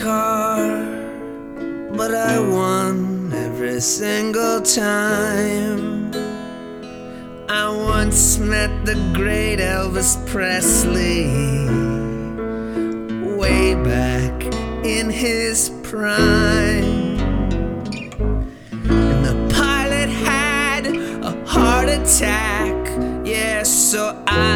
car, but I won every single time. I once met the great Elvis Presley, way back in his prime. And the pilot had a heart attack, yeah, so I